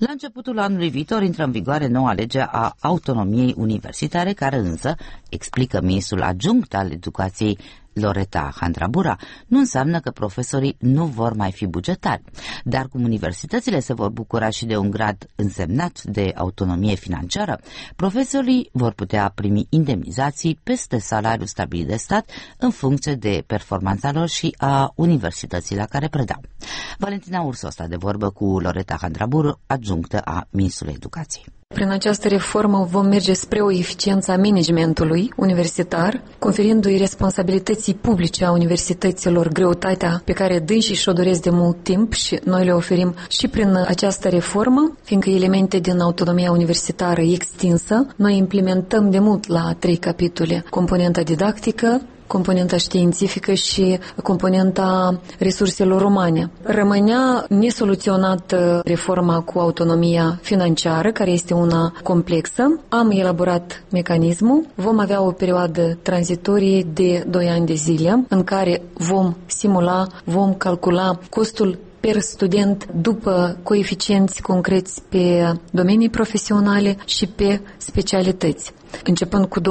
La începutul anului viitor intră în vigoare noua lege a autonomiei universitare, care însă, explică ministrul adjunct al educației Loreta Handrabura, nu înseamnă că profesorii nu vor mai fi bugetari. Dar cum universitățile se vor bucura și de un grad însemnat de autonomie financiară, profesorii vor putea primi indemnizații peste salariul stabilit de stat în funcție de performanța lor și a universității la care predau. Valentina Ursu a stat de vorbă cu Loreta Handrabura, adjunctă a ministrului educației. Prin această reformă vom merge spre o eficiență a managementului universitar, conferindu-i responsabilității publice a universităților greutatea pe care dânsii și-o doresc de mult timp și noi le oferim și prin această reformă, fiindcă elemente din autonomia universitară extinsă, noi implementăm de mult la 3 capitole: componenta didactică, componenta științifică și componenta resurselor umane. Rămânea nesoluționată reforma cu autonomia financiară, care este una complexă. Am elaborat mecanismul. Vom avea o perioadă tranzitorie de 2 ani de zile, în care vom simula, vom calcula costul per student după coeficienți concreți pe domenii profesionale și pe specialități. Începând cu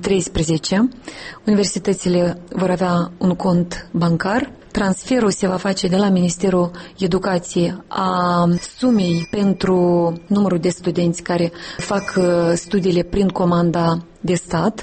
2013, universitățile vor avea un cont bancar. Transferul se va face de la Ministerul Educației a sumei pentru numărul de studenți care fac studiile prin comanda de stat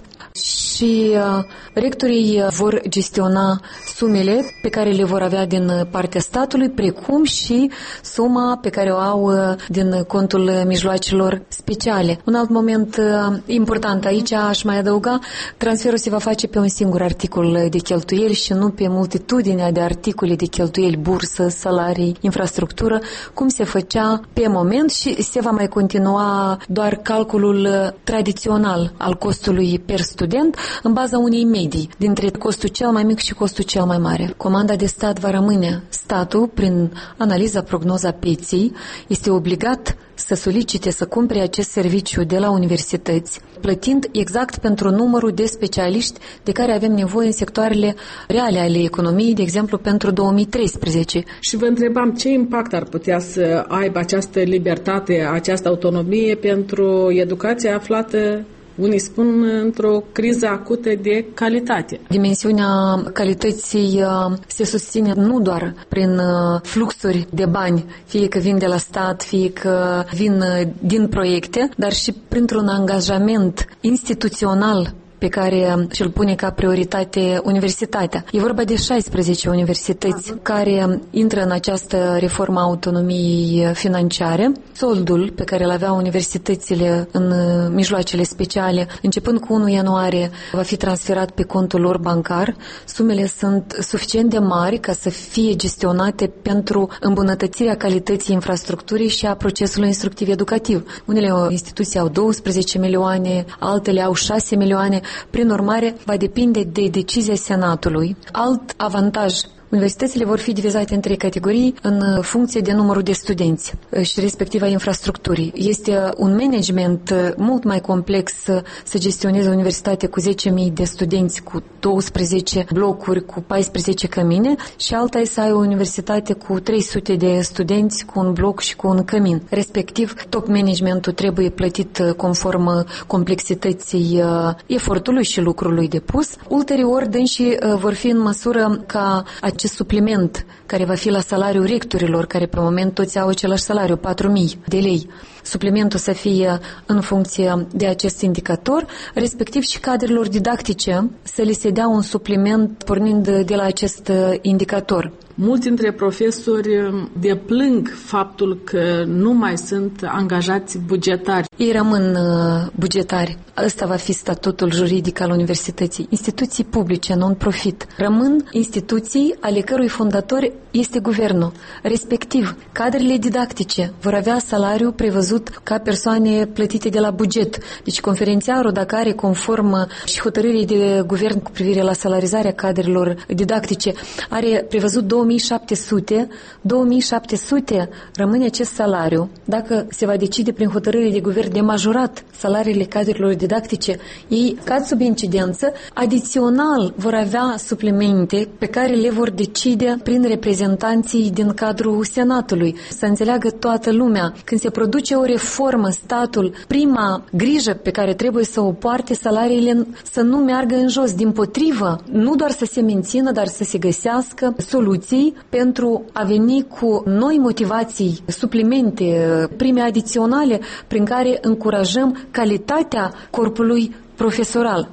și rectorii vor gestiona sumele pe care le vor avea din partea statului, precum și suma pe care o au din contul mijloacelor speciale. Un alt moment important aici, aș mai adăuga, transferul se va face pe un singur articol de cheltuieli și nu pe multitudinea de articole de cheltuieli, bursă, salarii, infrastructură, cum se făcea pe moment, și se va mai continua doar calculul tradițional al costului per student în baza unei medii dintre costul cel mai mic și costul cel mai mare. Comanda de stat va rămâne. Statul, prin analiza, prognoza pieței, este obligat să solicite să cumpere acest serviciu de la universități, plătind exact pentru numărul de specialiști de care avem nevoie în sectoarele reale ale economiei, de exemplu pentru 2013. Și vă întrebam ce impact ar putea să aibă această libertate, această autonomie pentru educația aflată, unii spun, într-o criză acută de calitate. Dimensiunea calității se susține nu doar prin fluxuri de bani, fie că vin de la stat, fie că vin din proiecte, dar și printr-un angajament instituțional pe care și-l pune ca prioritate universitatea. E vorba de 16 universități care intră în această reformă a autonomiei financiare. Soldul pe care îl aveau universitățile în mijloacele speciale, începând cu 1 ianuarie, va fi transferat pe contul lor bancar. Sumele sunt suficient de mari ca să fie gestionate pentru îmbunătățirea calității infrastructurii și a procesului instructiv educativ. Unele instituții au 12 milioane, altele au 6 milioane. Prin urmare, va depinde de decizia Senatului. Alt avantaj: universitățile vor fi divizate în 3 categorii în funcție de numărul de studenți și respectiva infrastructurii. Este un management mult mai complex să gestioneze o universitate cu 10.000 de studenți, cu 12 blocuri, cu 14 cămine, și alta e să ai o universitate cu 300 de studenți, cu un bloc și cu un cămin. Respectiv, top managementul trebuie plătit conform complexității efortului și lucrului depus. Ulterior, dânsii vor fi în măsură ca acest supliment care va fi la salariul rectorilor, care pe moment toți au același salariu, 4.000 de lei, suplimentul să fie în funcție de acest indicator, respectiv și cadrelor didactice să li se dea un supliment pornind de la acest indicator. Mulți dintre profesori deplâng faptul că nu mai sunt angajați bugetari. Ei rămân bugetari. Ăsta va fi statutul juridic al universității. Instituții publice, non-profit. Rămân instituții ale cărui fondator este guvernul. Respectiv, cadrele didactice vor avea salariu prevăzut ca persoane plătite de la buget. Deci conferențiarul, dacă are conform și hotărârii de guvern cu privire la salarizarea cadrelor didactice, are prevăzut 2 2700 rămâne acest salariu. Dacă se va decide prin hotărâre de guvern de majorat salariile cadrelor didactice, ei cad sub incidență, adițional vor avea suplimente pe care le vor decide prin reprezentanții din cadrul Senatului. Să înțeleagă toată lumea, când se produce o reformă, statul, prima grijă pe care trebuie să o poarte, salariile să nu meargă în jos, dimpotrivă, nu doar să se mențină, dar să se găsească soluții pentru a veni cu noi motivații, suplimente, prime adiționale, prin care încurajăm calitatea corpului profesoral.